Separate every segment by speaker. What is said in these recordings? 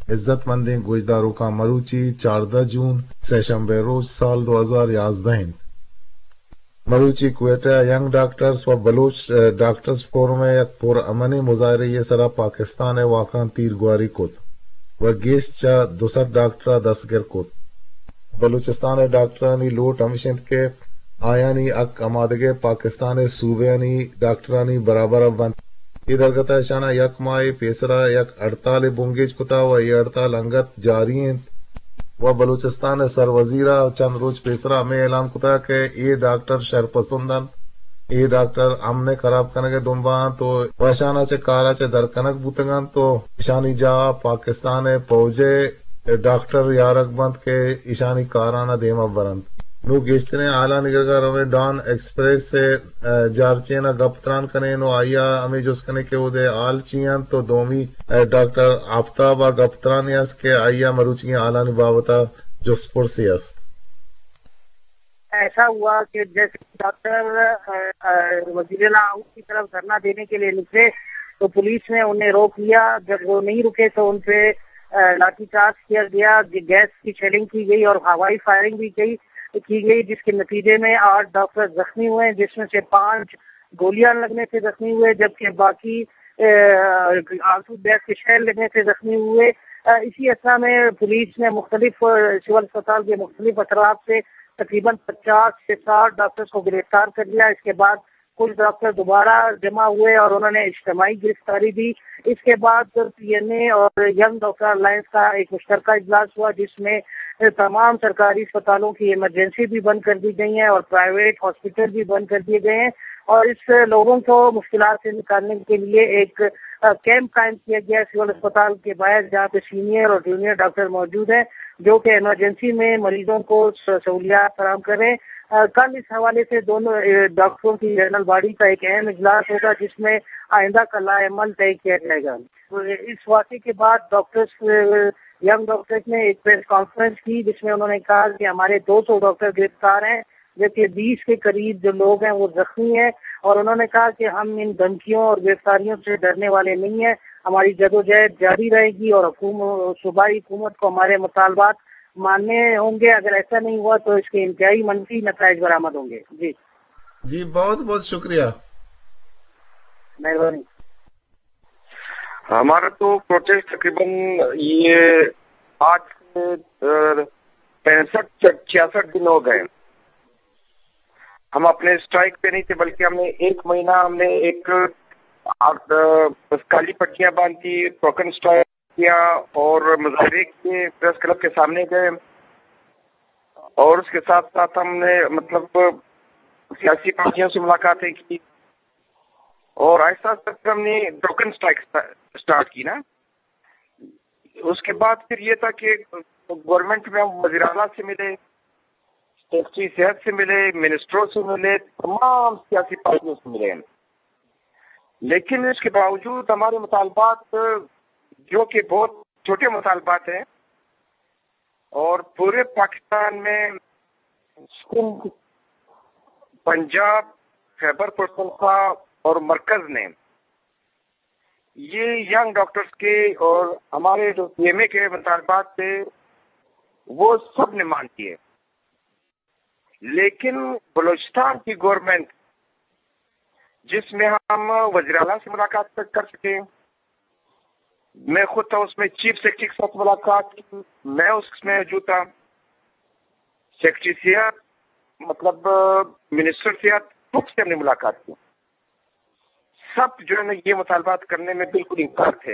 Speaker 1: عزت مندیں گوجداروں کا مروچی 14 جون سیشنبے روز سال 2011 مروچی کوئٹہ ینگ ڈاکٹرز و بلوچ ڈاکٹرز فورم یک پر امنی مظاہرے یہ سرا پاکستان واقعان تیر گواری کت و گیس چا 200 ڈاکٹرہ دستگیر کت بلوچستان ڈاکٹرانی لوٹ ہمشند کے آیانی اک امادگے پاکستان صوبیانی ڈاکٹرانی برابر بند یہ درگتہ شانہ یک ماہ پیسرا یک ہڑتال بنگیج کتا و یہ ہڑتال انگت جاری ہیں و بلوچستان سروزیرہ چند روز پیسرا میں اعلان کتا کہ یہ ڈاکٹر شرپسندن یہ ڈاکٹر امن خراب کرنے کے دنبان تو وشانہ چے کارا چے درکنک بوتگان تو اشانی جا پاکستان پوجے ڈاکٹر یارک بند کے اشانی کارانہ دیما برند نو گیشتنے اعلیٰ نگرگاہ روے ڈان ایکسپریس سے جارچینا گپتران کنے نو آیا ہمیں جس کنے کے وہ دے آل چیان تو دومی ڈاکٹر آفتاب گپتران یاس کے آیا مروچی اعلیٰ نباوتا جس پرسی است
Speaker 2: ایسا ہوا کہ جیسے ڈاکٹر وزیر اعلیٰ کی طرف دھرنا دینے کے لیے نکلے تو پولیس نے انہیں روک لیا. جب وہ نہیں رکے تو ان پہ لاٹھی چارج کیا گیا, گیس کی شیلنگ کی گئی اور ہوائی فائرنگ بھی کی گئی, جس کے نتیجے میں 8 ڈاکٹر زخمی ہوئے, جس میں سے 5 گولیاں لگنے سے زخمی ہوئے, جبکہ باقی آنسو گیس کے شیل لگنے سے زخمی ہوئے. اسی اثنا میں پولیس نے مختلف سول اسپتال کے مختلف اطراف سے تقریباً 50 سے 60 ڈاکٹرز کو گرفتار کر لیا. اس کے بعد کچھ ڈاکٹر دوبارہ جمع ہوئے اور انہوں نے اجتماعی گرفتاری دی. اس کے بعد پی این اے اور ینگ ڈاکٹر الائنس کا ایک مشترکہ اجلاس ہوا, جس میں تمام سرکاری اسپتالوں کی ایمرجنسی بھی بند کر دی گئی ہیں اور پرائیویٹ ہاسپٹل بھی بند کر دیے گئے ہیں, اور اس لوگوں کو مشکلات سے نکالنے کے لیے ایک کیمپ قائم کیا گیا سول اسپتال کے باہر, جہاں پہ سینئر اور جونیئر ڈاکٹر موجود ہیں جو کہ ایمرجنسی میں مریضوں کو سہولیات فراہم کریں. کل اس حوالے سے دونوں ڈاکٹروں کی جنرل باڈی کا ایک اہم اجلاس ہوگا, جس میں آئندہ کا لائحہ عمل طے کیا جائے گا. اس واقعے کے بعد ینگ ڈاکٹرز نے ایک پریس کانفرنس کی, جس میں انہوں نے کہا کہ ہمارے 200 ڈاکٹر گرفتار ہیں, جبکہ 20 کے قریب جو لوگ ہیں وہ زخمی ہیں, اور انہوں نے کہا کہ ہم ان دھمکیوں اور گرفتاریوں سے ڈرنے والے نہیں ہیں. ہماری جدوجہد جاری رہے گی اور صوبائی حکومت کو ہمارے مطالبات ماننے ہوں گے. اگر ایسا نہیں ہوا تو اس کے انتہائی منفی نتائج برآمد ہوں گے.
Speaker 1: جی بہت بہت شکریہ,
Speaker 2: مہربانی.
Speaker 3: ہمارا تو پروٹیسٹ تقریباً یہ 8 سے 65-66 دن ہو گئے. ہم اپنے اسٹرائک پہ نہیں تھے, بلکہ ہم نے 1 مہینہ ایک کالی پٹیاں باندھی, ٹوکن اسٹرائک کیا اور مظاہرے کے پریس کلب کے سامنے گئے, اور اس کے ساتھ ساتھ ہم نے سیاسی پارٹیوں سے ملاقاتیں کی, اور ایسا ہم نے ٹوکن اسٹرائک اسٹارٹ کی نا. اس کے بعد پھر یہ تھا کہ گورنمنٹ میں ہم وزیر اعلیٰ سے ملے, سیکرٹری صحت سے ملے, منسٹروں سے ملے, تمام سیاسی پارٹیوں سے ملے, لیکن اس کے باوجود ہمارے مطالبات جو کہ بہت چھوٹے مطالبات ہیں, اور پورے پاکستان میں سندھ, پنجاب, خیبر پختونخوا اور مرکز نے یہ ینگ ڈاکٹرز کے اور ہمارے جو پی ایم اے کے مطالبات تھے وہ سب نے مان لیے. لیکن بلوچستان کی گورنمنٹ, جس میں ہم وزیر اعلیٰ سے ملاقات کر سکے, میں خود تھا اس میں, چیف سیکرٹری کے ساتھ ملاقات کی, میں اس میں موجود تھا, سیکرٹری صحت منسٹر صحت سب سے ہم نے ملاقات کی. سب جو ہے نا یہ مطالبات کرنے میں بالکل انکار تھے.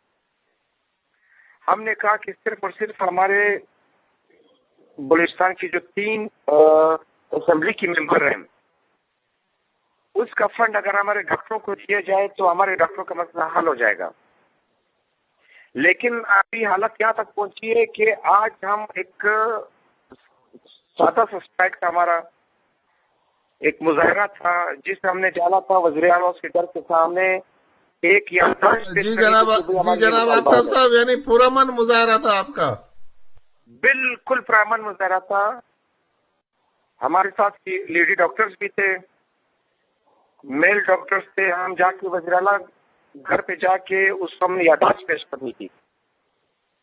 Speaker 3: ہم نے کہا کہ صرف اور صرف ہمارے بلوچستان کی جو 3 اسمبلی کی ممبر ہیں, اس کا فنڈ اگر ہمارے ڈاکٹروں کو دیا جائے تو ہمارے ڈاکٹروں کا مسئلہ حل ہو جائے گا. لیکن ابھی حالت یہاں تک پہنچی ہے کہ آج ہم ایک سادہ سا اسٹرائک تھا, ہمارا ایک مظاہرہ تھا جس میں ہم نے ڈالا تھا وزیر اعلیٰ کے گھر کے سامنے ایک
Speaker 1: جی جناب آفتاب صاحب, یعنی پرامن مظاہرہ تھا آپ کا؟
Speaker 3: بالکل پرامن مظاہرہ تھا. ہمارے ساتھ لیڈی ڈاکٹرز بھی تھے, میل ڈاکٹرز تھے. ہم جا کے وزیر اعلیٰ گھر پہ جا کے اس کو ہم نے یادداشت پیش کرنی تھی.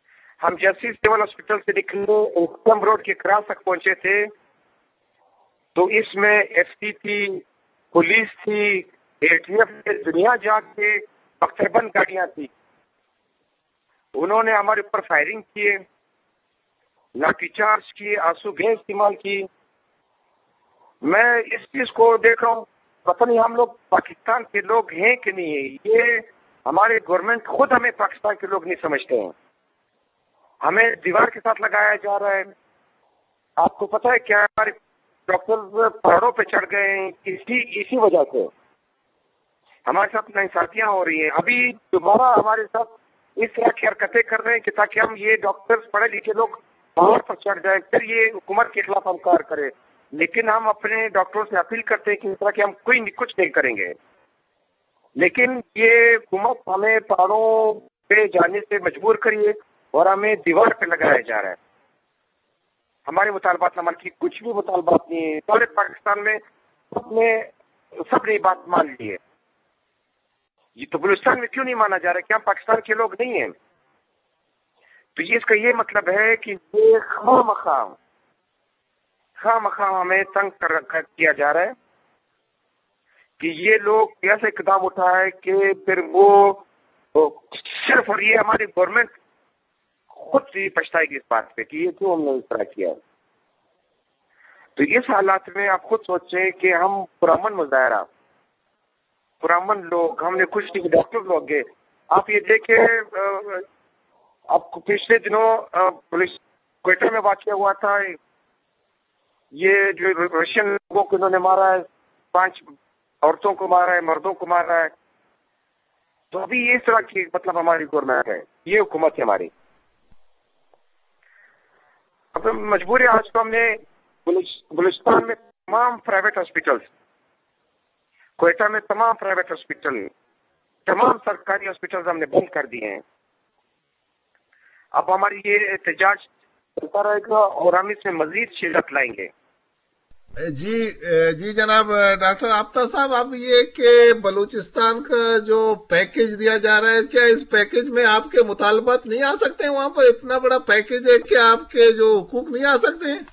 Speaker 3: ہم جیسے سول ہاسپٹل سے نکلے اسکم روڈ کے کراس تک پہنچے تھے تو اس میں ایف سی تھی، پولیس تھی، ATF دنیا جا کے اختر بند گاڑیاں تھی. انہوں نے ہمارے اوپر فائرنگ کیے، لاٹھی چارج کیے، آنسو گیس استعمال کی. میں اس چیز کو دیکھ رہا ہوں، پتہ نہیں ہم لوگ پاکستان کے لوگ ہیں کہ نہیں ہیں. یہ ہمارے گورنمنٹ خود ہمیں پاکستان کے لوگ نہیں سمجھتے ہیں. ہمیں دیوار کے ساتھ لگایا جا رہا ہے. آپ کو پتہ ہے کیا ہمارے ڈاکٹر پہاڑوں پہ چڑھ گئے ہیں اسی وجہ سے. ہمارے ساتھ ناانصافیاں ہو رہی ہیں. ابھی دوبارہ ہمارے ساتھ اس طرح کی حرکتیں کر رہے ہیں کہ تاکہ ہم یہ ڈاکٹر پڑھے لکھے لوگ پہاڑ پر چڑھ جائیں، پھر یہ حکومت کے خلاف ہم کار کریں. لیکن ہم اپنے ڈاکٹروں سے اپیل کرتے ہیں کہ اس طرح کہ ہم کچھ نہیں کریں گے. لیکن یہ حکومت ہمیں پہاڑوں پہ جانے سے مجبور کریے اور ہمیں دیوار پہ لگایا جا رہا ہے. ہمارے مطالبات عمل کی کچھ بھی مطالبات نہیں ہے. سارے پاکستان میں سب نے بات مان لی ہے. یہ تو بلوچستان میں کیوں نہیں مانا جا رہا ہے؟ کیا ہم پاکستان کے لوگ نہیں ہیں؟ تو اس کا یہ مطلب ہے کہ یہ خواہ مخواہ ہمیں تنگ کیا جا رہا ہے کہ یہ لوگ ایسا اقدام اٹھائے کہ پھر وہ صرف، اور یہ ہماری گورنمنٹ خود ہی پچھتائے گی اس بات پہ کہ یہ کیوں ہم نے اس طرح کیا. تو اس حالات میں آپ خود سوچیں کہ ہم پرامن مظاہرہ، پرامن لوگ، ہم نے کچھ نہیں، ڈاکٹر لوگ گئے. آپ یہ دیکھیں، آپ کو پچھلے دنوں پولیس کوئٹہ میں واقعہ ہوا تھا. یہ جو رشین لوگوں کو انہوں نے مارا ہے، 5 عورتوں کو مارا ہے، مردوں کو مارا ہے. تو ابھی اس طرح کی مطلب ہماری گورنمنٹ ہے، یہ حکومت ہے ہماری. اب مجبور ہے، آج تو ہم نے بلوچستان میں تمام پرائیویٹ ہاسپٹلس، کوئٹہ میں تمام پرائیویٹ ہاسپٹل، تمام سرکاری ہاسپٹل ہم نے بند کر دیے ہیں. اب ہماری یہ احتجاج چلتا رہے گا اور ہم اس میں مزید شدت لائیں گے.
Speaker 1: جی جناب ڈاکٹر آفتاب صاحب، اب یہ کہ بلوچستان کا جو پیکج دیا جا رہا ہے، کیا اس پیکج میں آپ کے مطالبات نہیں آ سکتے ہیں؟ وہاں پر اتنا بڑا پیکج ہے کہ آپ کے جو حقوق نہیں آ سکتے ہیں؟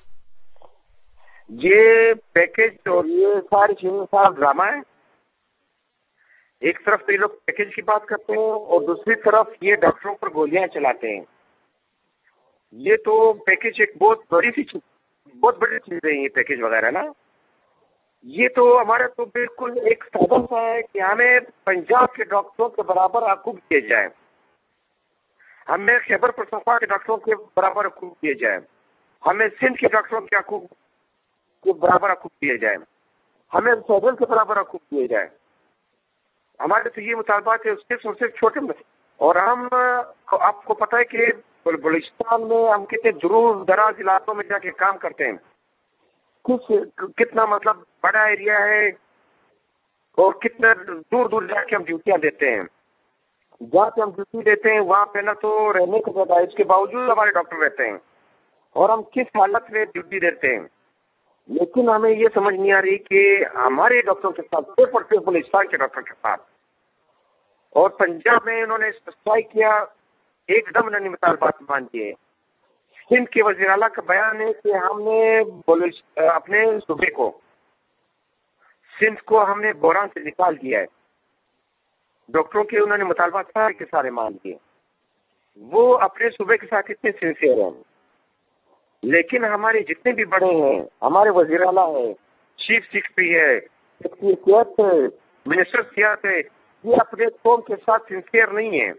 Speaker 3: یہ پیکج اور یہ ساری چیزیں سارا ڈرامہ ہے. ایک طرف تو یہ لوگ پیکج کی بات کرتے ہیں اور دوسری طرف یہ ڈاکٹروں پر گولیاں چلاتے ہیں. یہ تو پیکج ایک بہت بڑی چیز ہے، یہ پیکج وغیرہ نا. یہ تو ہمارا تو بالکل ایک سادن سا ہے کہ ہمیں پنجاب کے ڈاکٹروں کے برابر حقوق دیے جائیں، ہمیں خیبر پختونخوا کے ڈاکٹروں کے برابر حقوق دیے جائیں، ہمیں سندھ کے ڈاکٹروں کے حقوق کے برابر حقوق دیے جائیں، ہمیں فیڈرل کے برابر حقوق دیے جائیں. ہمارے تو یہ مطالبات ہے، صرف چھوٹے اور ہم، آپ کو پتہ ہے کہ بلوچستان میں ہم کتنے دور دراز علاقوں میں جا کے کام کرتے ہیں. کتنا مطلب بڑا ایریا ہے اور کتنا دور دور جا کے ہم ڈیوٹیاں دیتے ہیں. جہاں پہ ہم ڈیوٹی دیتے ہیں وہاں پہ نہ تو رہنے کی جگہ ہے، اس کے باوجود ہمارے ڈاکٹر رہتے ہیں اور ہم کس حالت میں ڈیوٹی دیتے ہیں. لیکن ہمیں یہ سمجھ نہیں آ رہی کہ ہمارے ڈاکٹروں کے ساتھ صرف اور صرف بلوچستان کے ڈاکٹر کے ساتھ، اور پنجاب میں انہوں نے اسٹرائک کیا، ایک دم انہوں نے مطالبات مان دیے. سندھ کے وزیر اعلیٰ کا بیان ہے کہ ہم نے اپنے صوبے کو، سندھ کو ہم نے بحران سے نکال دیا ہے. ڈاکٹروں کے انہوں نے مطالبات سارے کے سارے مان دیے. وہ اپنے صوبے کے ساتھ اتنے سنسیئر ہیں. لیکن ہمارے جتنے بھی بڑے ہیں، ہمارے وزیر اعلیٰ ہے، چیف سیکرٹری ہے، منسٹر سیاحت ہے، یہ اپنے قوم کے ساتھ سنسیئر نہیں ہیں.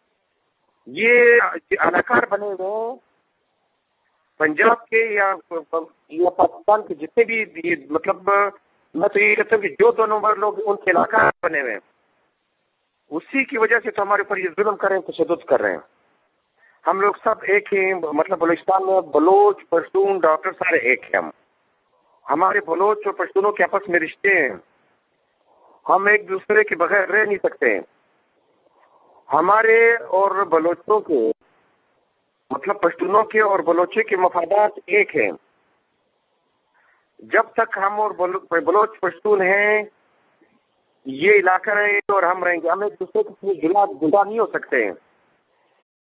Speaker 3: یہ اداکار بنے ہوئے ہیں پنجاب کے یا پاکستان کے جتنے بھی، مطلب میں تو یہ کہتا ہوں کہ جو 2 نمبر لوگ ان کے علاقہ بنے ہوئے ہیں، اسی کی وجہ سے تو ہمارے اوپر یہ ظلم کر رہے ہیں، تشدد کر رہے ہیں. ہم لوگ سب ایک ہیں، مطلب بلوچستان میں بلوچ، پشتون، ڈاکٹر سارے ایک ہیں. ہمارے بلوچ اور پشتونوں کے آپس میں رشتے ہیں، ہم ایک دوسرے کے بغیر رہ نہیں سکتے. ہمارے اور بلوچوں کے، مطلب پشتونوں کے اور بلوچوں کے مفادات ایک ہیں. جب تک ہم اور بلوچ پشتون ہیں، یہ علاقہ رہے اور ہم رہیں گے. ہم ایک دوسرے کے جدا نہیں ہو سکتے ہیں.